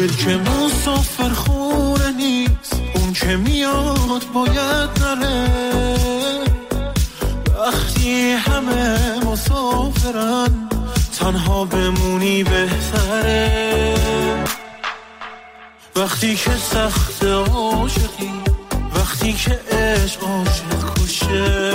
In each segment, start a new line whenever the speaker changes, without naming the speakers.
دل که مسافر خونه نیست، اون که میاد باید نره. وقتی همه مسافرن تنها بمونی بهتره. وقتی که سخت عاشقی، وقتی که عشق عاشق کشه،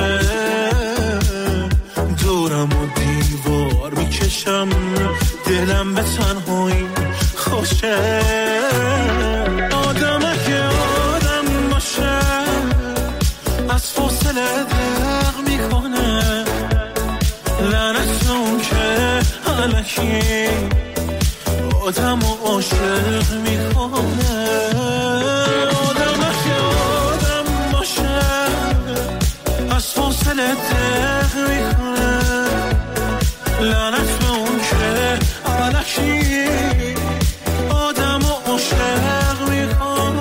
دورم و دیوار میکشم، دلم به تنهایی خوشه. آدم اگه آدم باشه از فاصله دق میکنه، لعنت اون که الکی آدم و عاشق میکنه. آدم اگه آدم باشه از فاصله دق میکنه، لعنت به اون که الکی آدم و عاشق میکنه.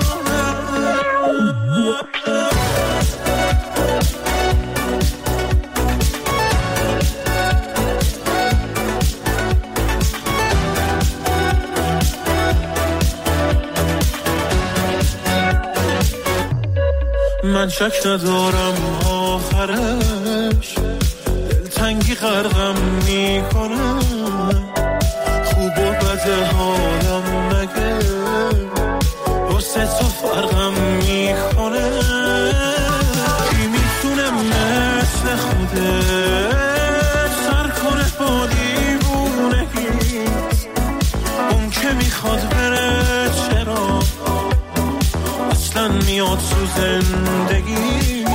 من شک ندارم آخرش دلتنگی غرقم میکنه. خوب و بد حالم مگه واسه تو فرقم میکنه. کی میتونه مثل خودت سر کنه با دیوونگیت؟ اون که میخواد بره چرا اصلا میاد تو زندگیت؟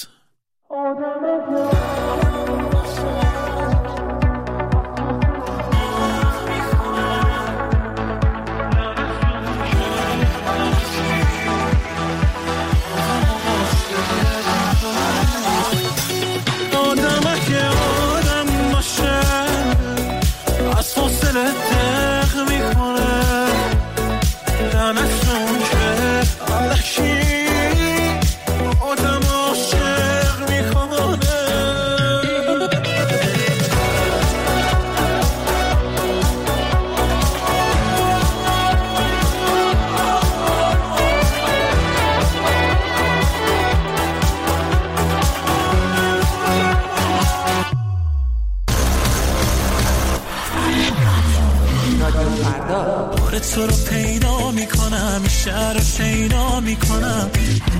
تو رو پیدا میکنم، شهر رو شیدا میکنم.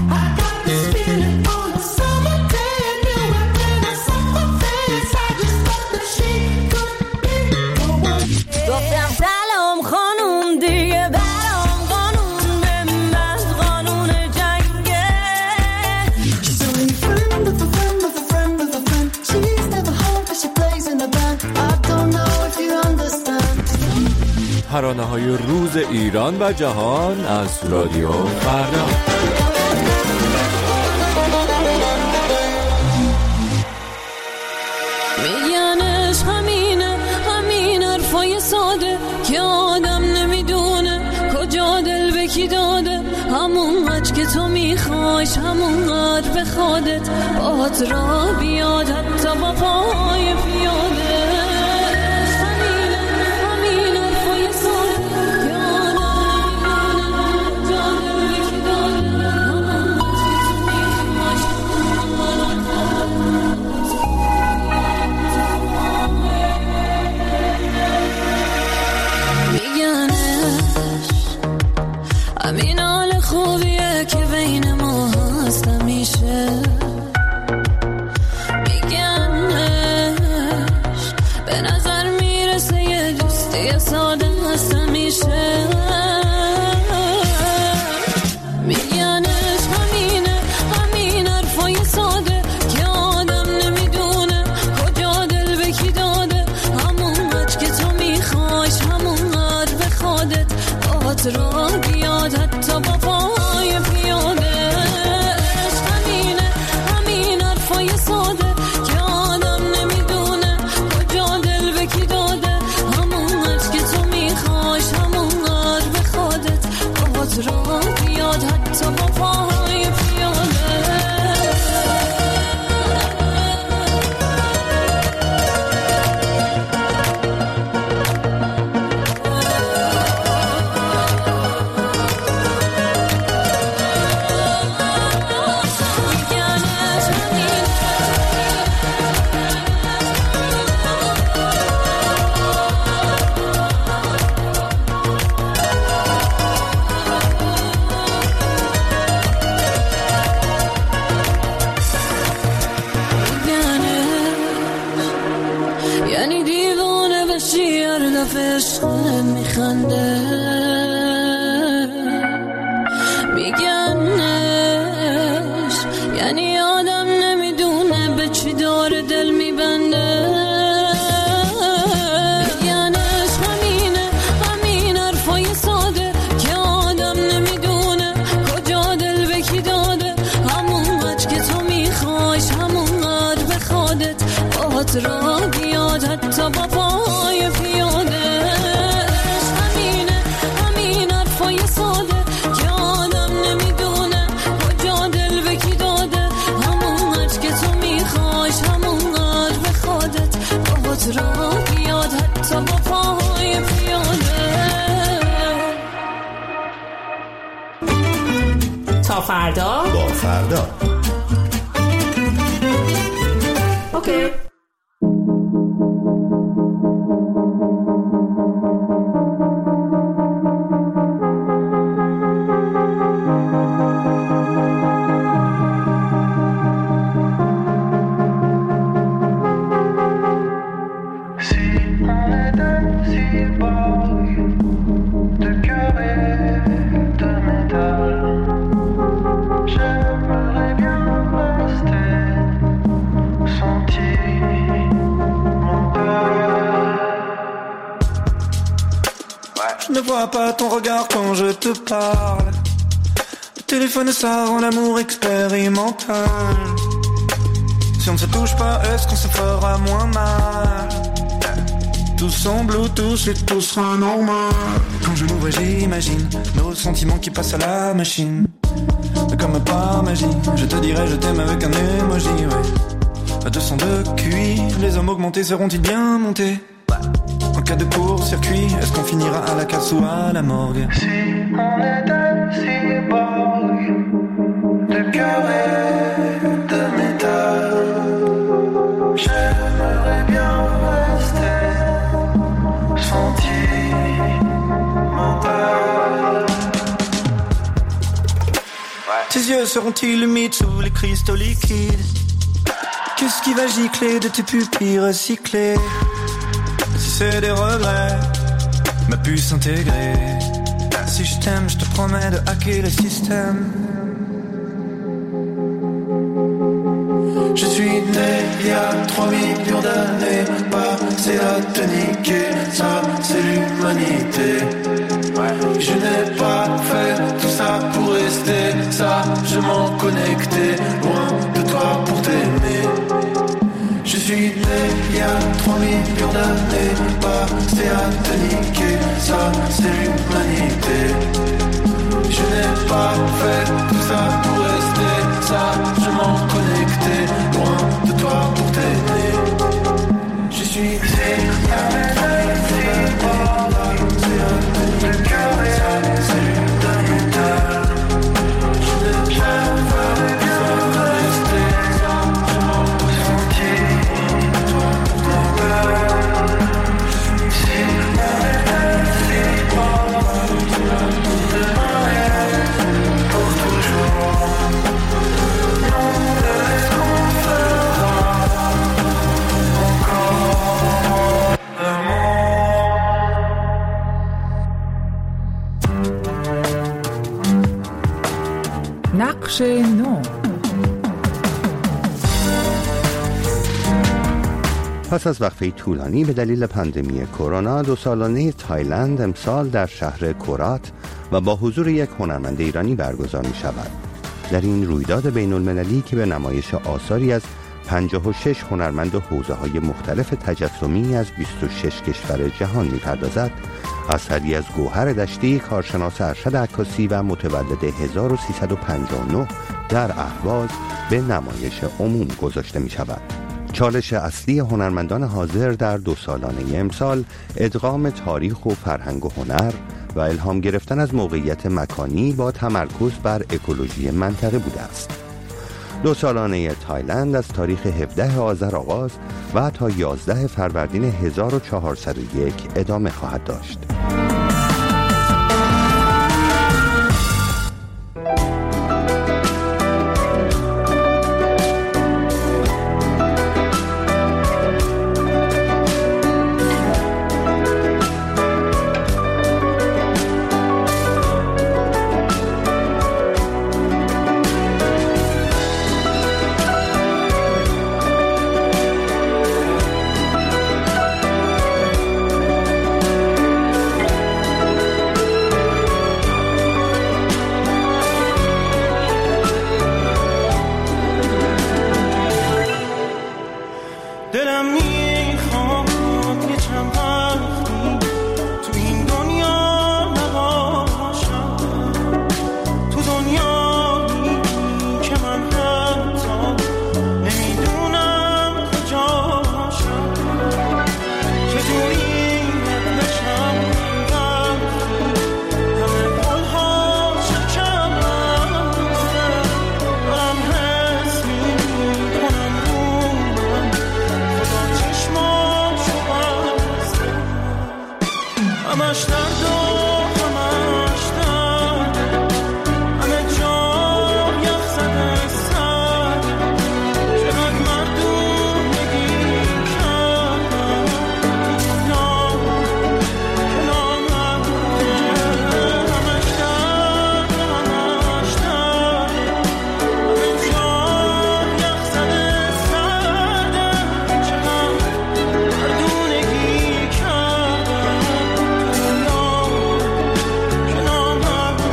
گفتم سلام خانوم دیگه برام قانون بنداز، قانون جنگه.
She's only a friend of a friend of a friend of a friend. She's never home but she plays in a band. I don't know if you understand.
ترانه‌های روز ایران و جهان از رادیو فردا.
میگنش همینه، همین حرفای ساده که آدم نمیدونه کجا دل به کی داده. همون قدر که تو میخوایش همون قدر به خودت باهات را بیاد، حتی با پای پیاده. همین حال خوبیه که بین ما هست همیشه. میگنش به نظر میرسه یه دوستی ساده هست همیشه. میگنش همینه، همین حرفای ساده که آدم نمیدونه کجا دل به کی داده. همون قدر که تو میخوایش همون قدر به خودت باهات را بیاد، حتی با پای پیاده. عشق همینه، همین حرفای ساده که آدم نمیدونه کجا دل به کی داده. همون قدر که تو میخوایش همون قدر به خودت باهات را بیاد، حتی با پای پیاده. یعنی دیوانه بشی هر دفعه عشقت میخنده میگنش یعنی آدم نمیدونه به چی داره دل میبنده میگنش همینه همین حرفای ساده که آدم نمیدونه کجا دل به کی داده همونقدر که تو میخوایش همونقدر به خودت باهات را بیاد حتی با پای پیاده همینه همین حرفای ساده که آدم نمیدونه کجا دل به کی داده همونقدر که تو میخوایش همونقدر به خودت باهات را بیاد حتی با پای پیاده
تا فردا
با فردا
اوکی.
Je ne vois pas ton regard quand je te parle. Le téléphone ça rend l'amour expérimental. Si on ne se touche pas, est-ce qu'on se fera moins mal? Tout sans Bluetooth et tout sera normal. Quand je m'ouvre j'imagine nos sentiments qui passent à la machine. Comme par magie, je te dirai je t'aime avec un emoji, ouais. À 202 QI, les hommes augmentés seront-ils bien montés? En cas de court-circuit, est-ce qu'on finira à la casse ou à la morgue? Si on était cyborg, de cœur et de métal, j'aimerais bien rester sentimental. Tes yeux seront-ils humides sous les cristaux liquides? Qu'est-ce qui va gicler de tes pupilles recyclées? Si c'est des regrets, ma puce intégrée. Si je t'aime, je te promets de hacker le système. Je suis né il y a 3 millions d'années, passé à te niquer, ça c'est l'humanité. Je n'ai pas fait tout ça pour rester, ça je m'en connectais, loin de toi pour t'aimer. Je suis né il y a 3 millions d'années, passé à te niquer, ça c'est l'humanité. Je n'ai pas fait tout ça pour rester, ça je m'en connectais, loin de toi pour t'aimer. Je suis né il y a 3 millions d'années, le cœur est à l'humanité. Je n'ai pas fait tout ça pour rester, ça je m'en connectais.
نقش نو.
پس از وقفه طولانی به دلیل پاندمی کرونا، 2 سالانه تایلند امسال در شهر کورات و با حضور یک هنرمند ایرانی برگزار می شود. در این رویداد بین المللی که به نمایش آثاری از 56 هنرمند و حوزه‌های مختلف تجسمی از 26 کشور جهان می پردازد، اثری از گوهر دشتی کارشناس ارشد عکاسی و متولد 1359 در اهواز به نمایش عموم گذاشته می شود. چالش اصلی هنرمندان حاضر در 2 سالانه امسال ادغام تاریخ و فرهنگ و هنر و الهام گرفتن از موقعیت مکانی با تمرکز بر اکولوژی منطقه بوده است. 2 سالانه تایلند از تاریخ 17 آذر آغاز و تا 11 فروردین 1401 ادامه خواهد داشت.
دلم میخواد یه چند وقتی تو این دنیا نباشم، تو دنیایی که من حتی نمیدونم کجاشم، چجوری نشم وقتی همه قولها شکم بسته، دارم حس میکنم رو من خدا چشماشو بسته، همش درد و همش درد، همه جا یخ زده سر، چقدر مردونگی کردم تو دنیا که نامرده، همش درد همش درد، همه جا یخ زده سرده، چقدر مردونگی کردم تو دنیا که نامرده.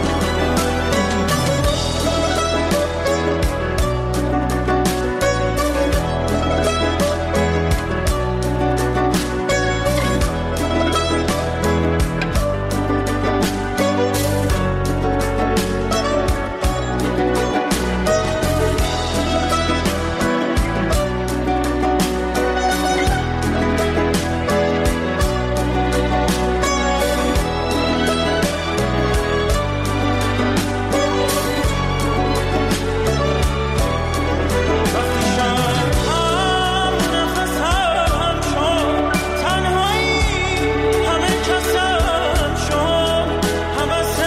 وقتی شب‌ها نفسم شد، تنهایی همه کسم شد، هوس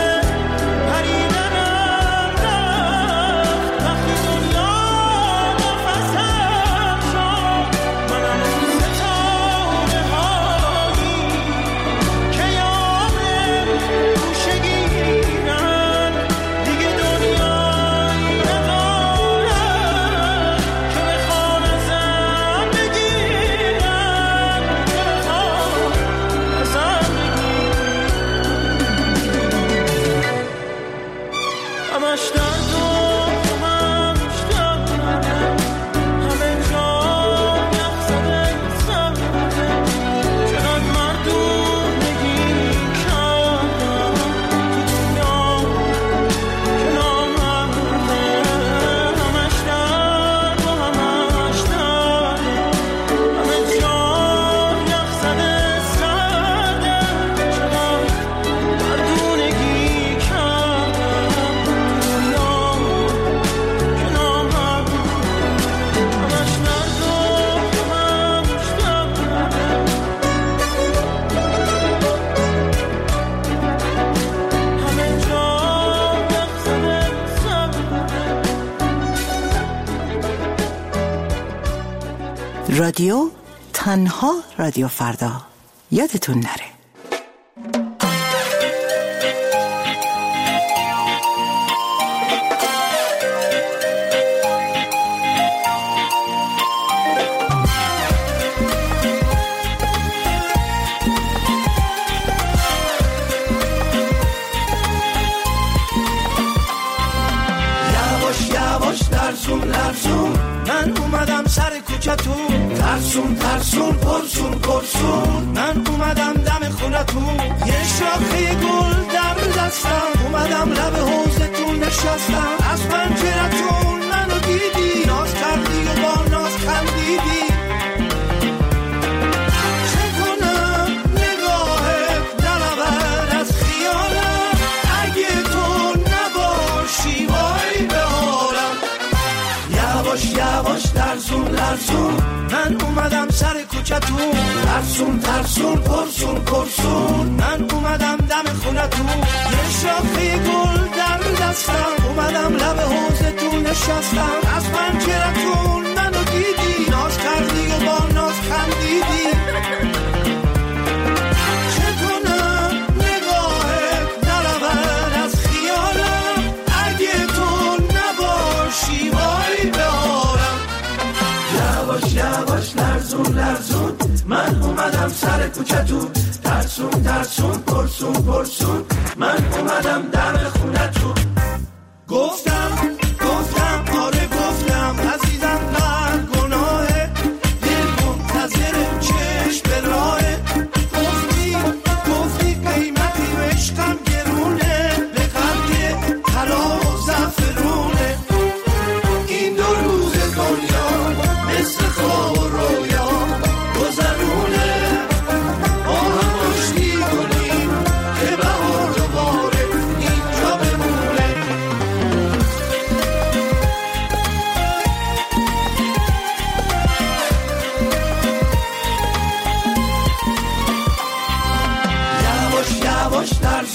پریدنم رفت، وقتی دنیا نفسم شد، منم اون ستاره هایی که یاد گوشه گیرن، دیگه دنیایی ندارن که بخوان ازم بگیرن، که بخوان ازم همش درد و همش درد، همه جا یخ زده سرده، چقدر مردونگی کردم تو دنیا که نامرده، همش درد و همش درد، همه جا یخ زده سرده، چقدر مردونگی کردم تو دنیا که نامرده، همش درد و همش درد، همه جا یخ زده سرده.
رادیو تنها رادیو فردا، یادتون نره.
یواش یواش لرزون لرزون من اومدم سر کوچتون، ترسون ترسون پرسون پرسون من اومدم دم خونتون، یه شاخه گل در دستم، اومدم لب حوضتون نشستم، از پنجرتون منو دیدی، ناز کردی و با ناز خندیدی، چه کنم نگاهت نرود از خیالم، اگه تو نباشی وای به حالم، یواش یواش لرزون لرزون من اومدم سر کوچتون، ترسون ترسون پرسون پرسون من اومدم دم خونتون، یه شاخه گل در دستم، اومدم لب حوضتون نشستم، از پنجرتون منو دیدی، ناز کردی و با ناز خندیدی، چه کنم نگاهت نرود از خیالم، اگه تو نباشی وای به حالم، یواش یواش لرزون لرزون من اومدم سر کوچتون، ترسون ترسون پرسون پرسون من اومدم دم خونتون، گفتم آره گفتم عزیزم من گناه دل منتظر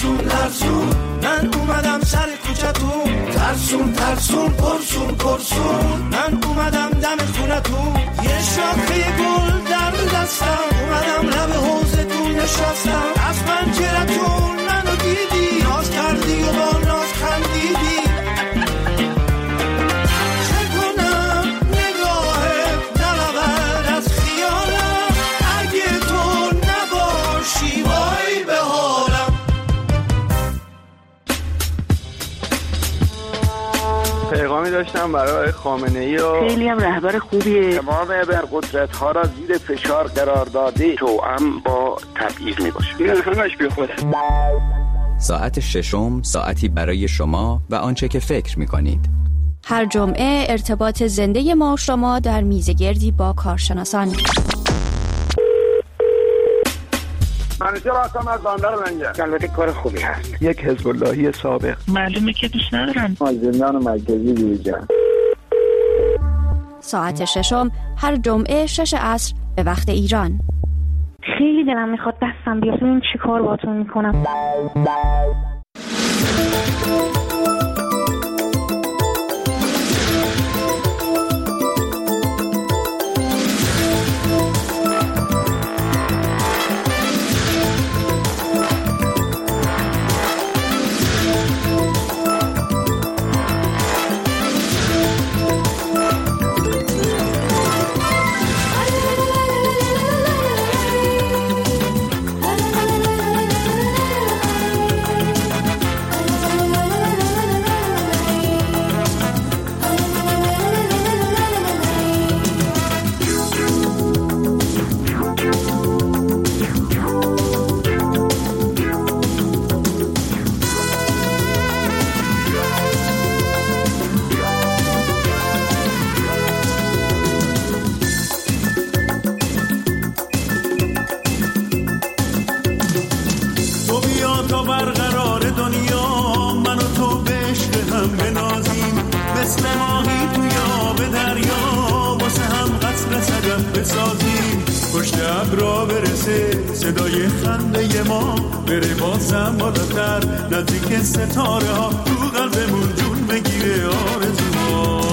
ترسون ترسون، من اومدم سر کوچتون، ترسون ترسون پرسون پرسون، من اومدم دم خونتون، یه شاخه گل در دستم، اومدم لب حوضتون نشستم، از پنجرتون منو دیدی، ناز کردی و با ناز خندیدی، چه کنم نگاهت نلود از خیالم، اگه تو نباشی وای به حالم.
پیغامی داشتم برای خامنه‌ای و
خیلی هم رهبر خوبیه.
تمام ابرقدرت‌ها را زیر فشار قرار داده، توأم با تبعیض میباشه. این همش بیخوده.
ساعت ششم، ساعتی برای شما و آنچه که فکر می‌کنید.
هر جمعه ارتباط زنده ما و شما در میزگردی با کارشناسان.
منیجر هستم از بندر لنگر. البته کار خوبی هست.
یک حزب اللهی سابق.
معلومه که دوست ندارم.
از زندان مرکزی بیرون.
ساعت ششم هر جمعه 6 عصر به وقت ایران.
خیلی دلم میخواد دستم بیاد ببینم چی کار باهاتون میکنم.
صدای خنده ما بره بازم بالاتر، نزدیک ستاره ها تو قلبمون جون بگیره آرزوها.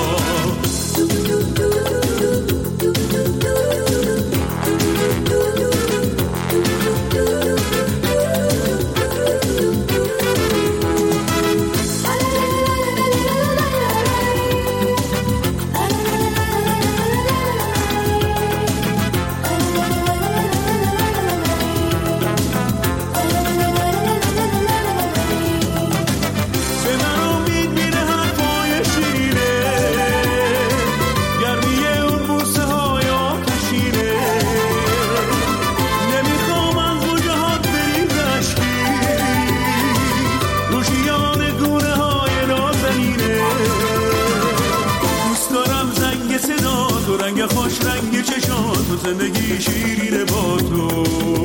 زندگی شیرینه با تو.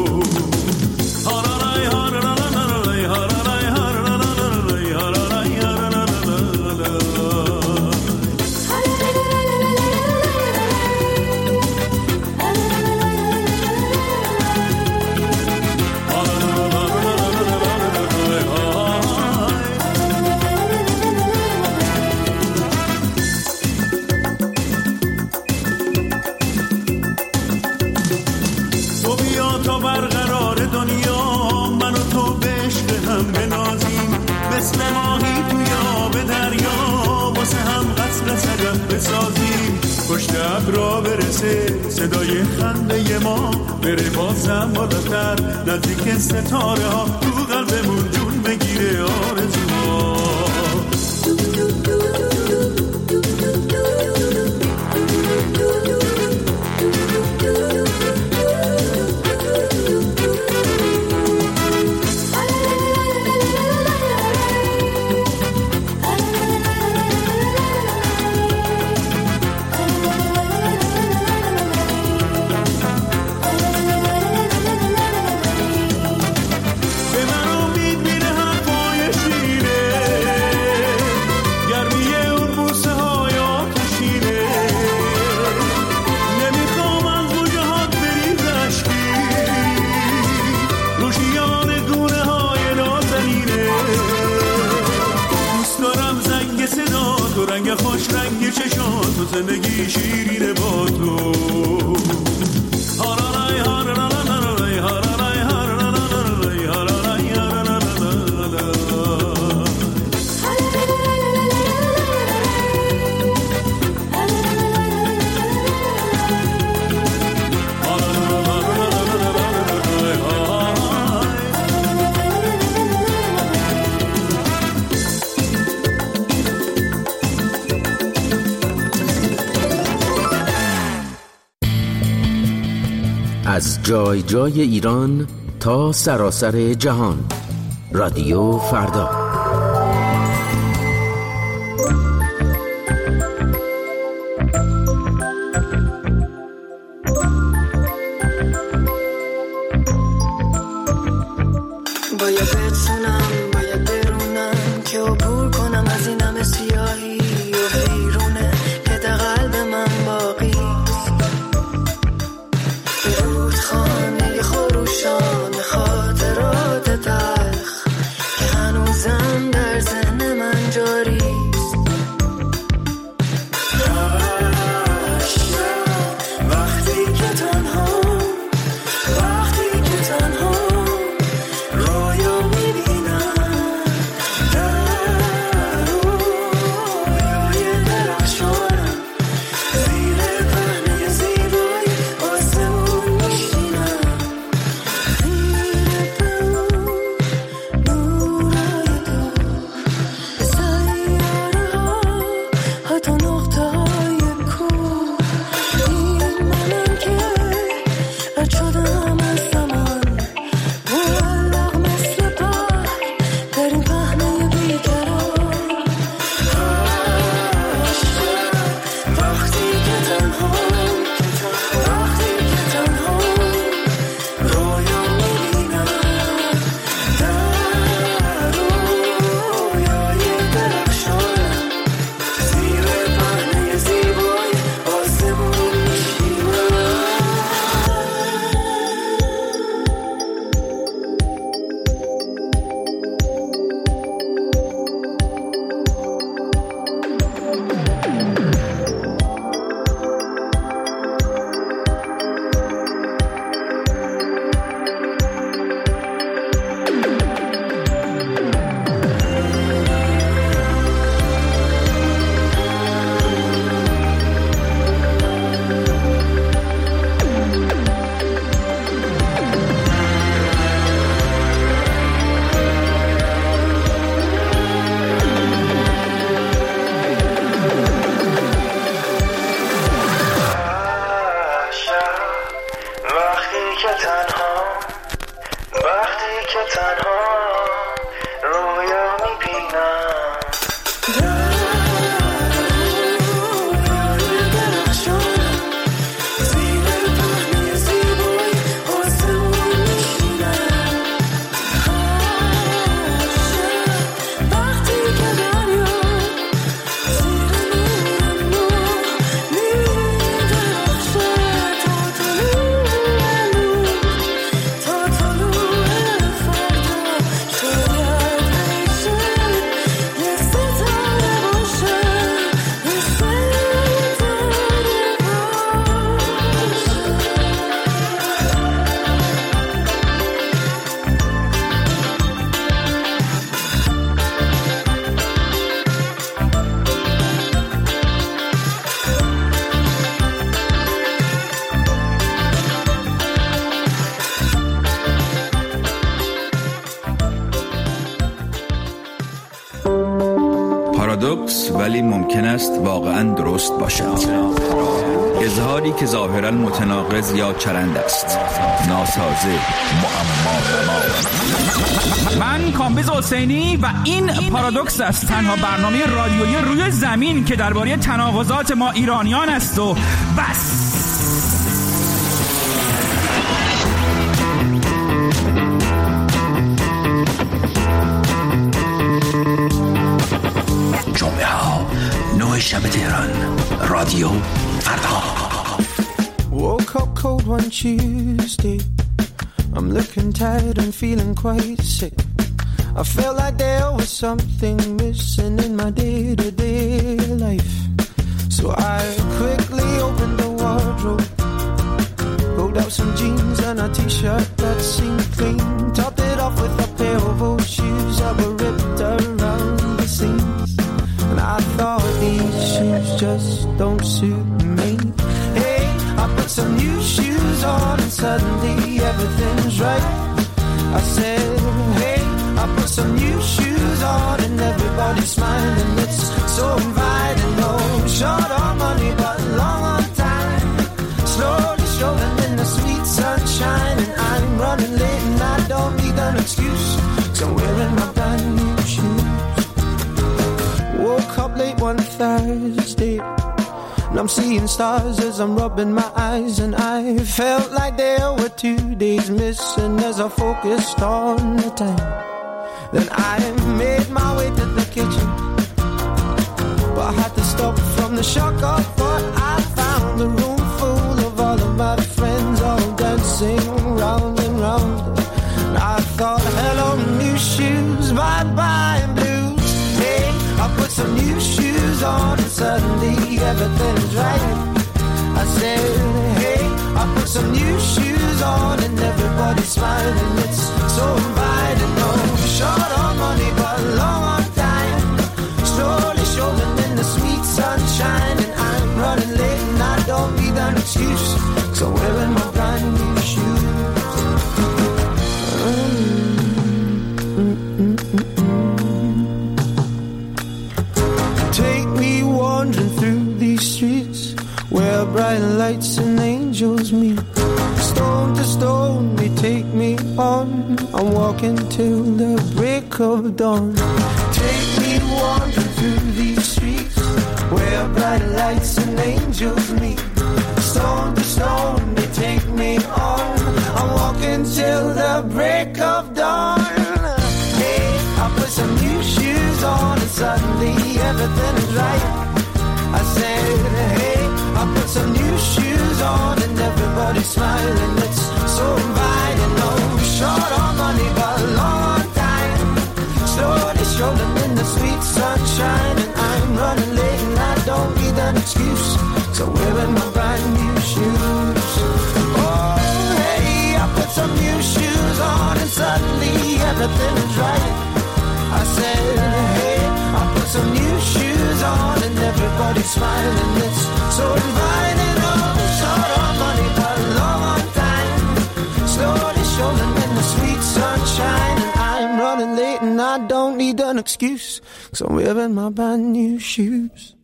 صدای خنده ما بره بازم بالاتر، نزدیک ستاره ها تو قلبمون جون بگیره آرزوها. به من امید زندگی شیرینه با تو.
از جای جای ایران تا سراسر جهان، رادیو فردا.
باید بتونم، باید برونم که عبور کنم از این همه سیاهی و بیرونه که در قلب من باقی رودخانه خروشان خاطرات تلخ که هنوزم در ذهن من جاری است. وقتی که تنها رویا میبینم در رویای درخشانم زیر پهنه زیبای آسمون میشینم خیره به اون نورای تو به سیاره ها حتی نقطه های کوه این منم که رد شدم از زمان معلق مثل پر در این پهنه بیقرار. وقتی که تنها رویا میبینم در رویای درخشانم زیر پهنه زیبای آسمون میشینم. وقتی که تنها رویا میبینم رویای درخشانم زیر پهنه زیبای آسمون میشینم. وقتی که دریا زیر نور میدرخشه تا طلوع فردا شاید بشه یه ستاره باشه یه ستاره
پارادوکس ولی ممکن است واقعاً درست باشد. اظهاری که ظاهراً متناقض یا چرند است، ناسازه، معما.
من کامبیز حسینی و این پارادوکس است، تنها برنامه رادیویی روی زمین که درباره تناقضات ما ایرانیان است و بس.
جمعه ها 9 شب تهران، رادیو فردا.
Woke up cold one Tuesday. I'm looking tired and feeling quite sick. I felt like there was something missing in my day-to-day life. So So I quickly opened the wardrobe, pulled out some jeans and a t-shirt that seemed clean, topped it off with a pair of old shoes that were ripped around the seams. And I thought these shoes just don't suit me. Hey, I put some new shoes on and suddenly everything's right. I said, hey, I put some new shoes on and everybody's smiling. It's so inviting. No short on money but long on time, slowly strolling in the sweet sunshine. And I'm running late and I don't need an excuse, 'cause I'm wearing my brand new shoes. Woke up late one Thursday and I'm seeing stars as I'm rubbing my eyes, and I felt like there were 2 days missing as I focused on the time. Then I made my way to the kitchen, but I had to stop from the shock of what I found. A room full of all of my friends all dancing round and round. And I thought, hello new shoes, bye-bye blues. Hey, I put some new shoes on and suddenly everything's right. I said, hey, I put some new shoes on and everybody's smiling. It's so inviting. No short on money but long on time, slowly strolling in the sweet sunshine. And I'm running late and I don't need an excuse, 'cause I'm wearing my brand new shoes. Take me wandering through these streets where bright lights and angels meet. Stone to stone they take me on, I'm walking till the break of dawn. Take me wandering through these streets where bright lights and angels meet. Stone to stone they take me on, I'm walking till the break of dawn. Hey, I put some new shoes on and suddenly everything is right. I said, hey, I put some new shoes on and everybody's smiling. It's so inviting. No short on money but long on time, slowly strolling in the sweet sunshine. And I'm running late and I don't need an excuse, so wearing my brand new shoes. Oh, hey, I put some new shoes on and suddenly everything is right. I said, hey, I put some new shoes on and everybody's smiling. It's so inviting. Oh, short on money but long on time, slowly strolling in the sweet sunshine. And I'm running late and I don't need an excuse, 'cause I'm wearing my brand new shoes.